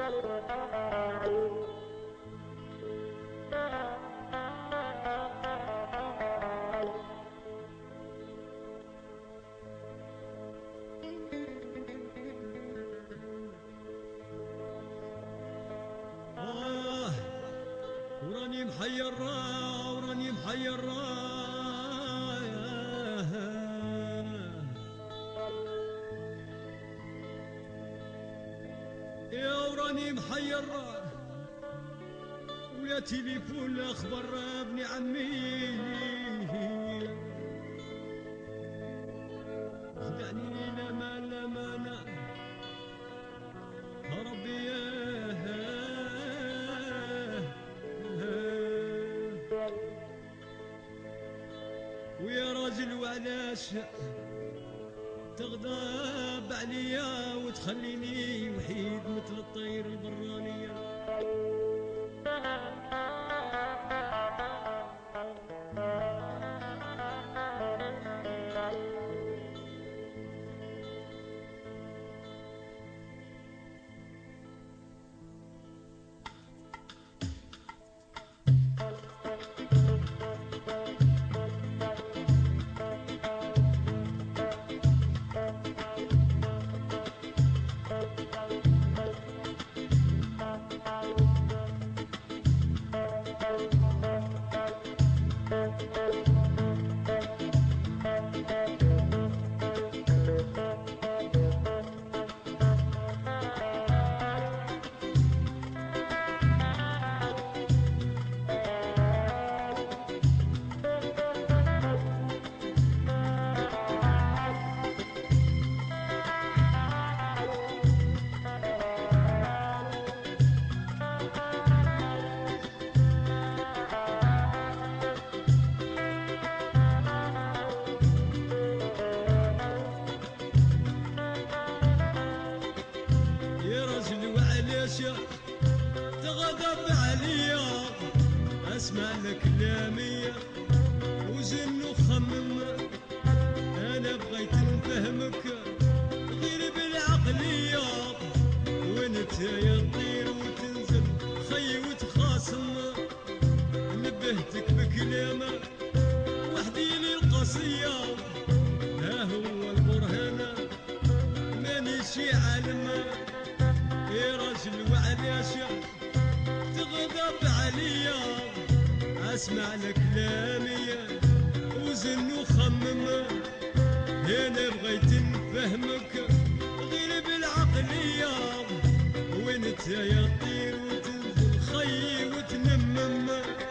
وراني محير وراني محير يا وراني محير ويا تليفون اخبر ابن عمي خدعني ليلة ما الامانة ربي ويا راجل وعلاش تغضب عليا وتخليني وحيد مثل الطير البرانية تغضب عليا اسمع لك كلامي وزن وخمم انا بغيت نفهمك غير بالعقلية وانت يا تطير وتنزل خي وتخاصم نبهتك بكلامه وحدي لي القصية ها هو البرهان مانيش عالم يا راجل وعلاش تغضب عليا اسمع لك كلامي وزن وخمم انا بغيت نفهمك غير بالعقلية وانت يا تطير وتنزل خي وتنمم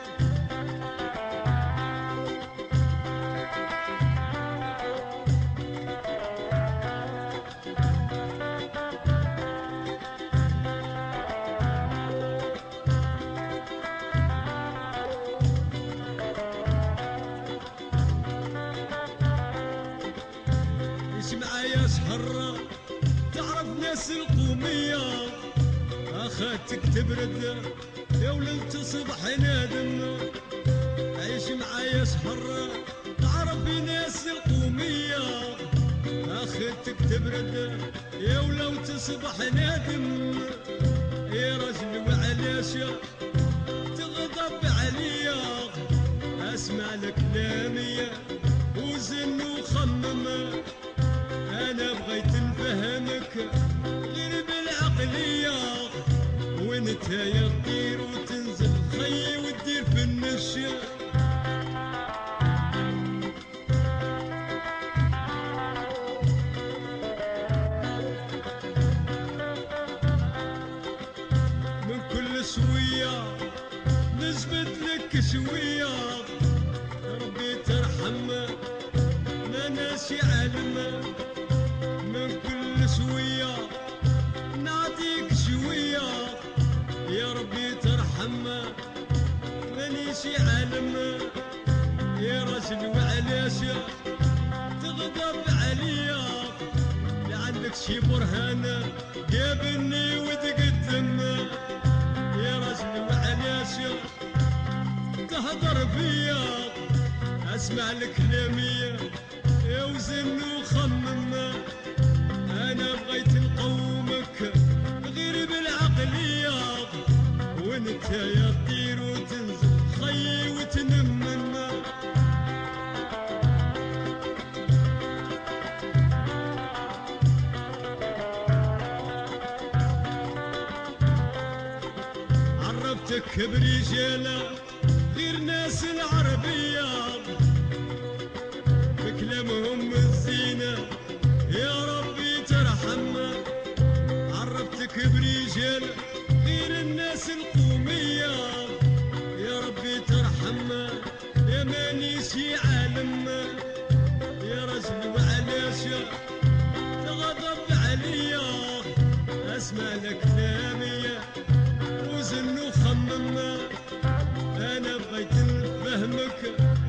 معايا سحرة تعرف ناس القومية اخاتك تبرد يا ولد تصبح نادم عيش معايا سحرة تعرف ناس القومية اخاتك تبرد يا ولد تصبح نادم يا راجل وعلاش تغضب عليا اسمع لك كلامي وزن وخمم انا بغيت نفهمك غير بالعقلية وانت يا تطير وتنزل خي وتدير في النشا من كل شوية نثبت لك شوية ربي ترحم ما ناسي علم من كل شوية نعطيك شوية يا ربي ترحم مانيش عالم يا راجل وعلاش تغضب عليا لعندك شي برهان قابلني وتقدم يا راجل وعلاش تهضر فيا اسمع لكلامي وزن وخمم انا بغيت نقومك غير بالعقلية يا تطير وتنزل خي وتنمنا. عرفتك برجالة غير ناس العربية بكلامهم الزينة يا ربي ترحمنا. عرفتك برجالة غير الناس القومية يا ربي ترحمنا. يا مانيش عالمنا يا رجل وعلاش تغضب عليا. اسمع لك كلامي وزن وخممنا. انا بغيت نفهمك